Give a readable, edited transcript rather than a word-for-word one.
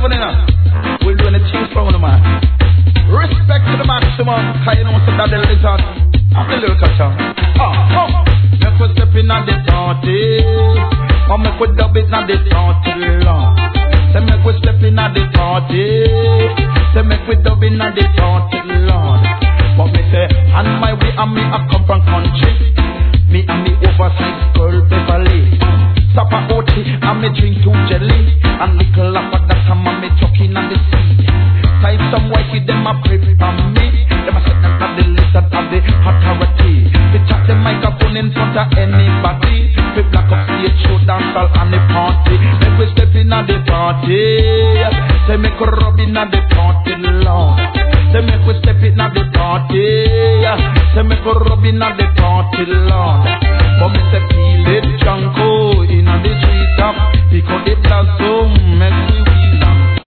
happen now. We'll do anything for one man. Respect to the maximum. Cause you know that the lizard. I'm the little catcher. Make we step in at the party. Or make we dub it at the party long. Say make we step in at the party. Say make we dub in at the party long. But me say, on my way and me I come from country. Me and me oversized girl Beverly. Supper OT and me drink 2 jelly. And little after that time and me chucking on the sea. Type some white with them a pray for me. Them a set them at the lizard of the authority. We chat the microphone in front of anybody. We black up stage show dance all on the party. Make we step in at the party. Say make we rub in at the party Lord. Say make we step in at the party. Say make we rub in at the party Lord.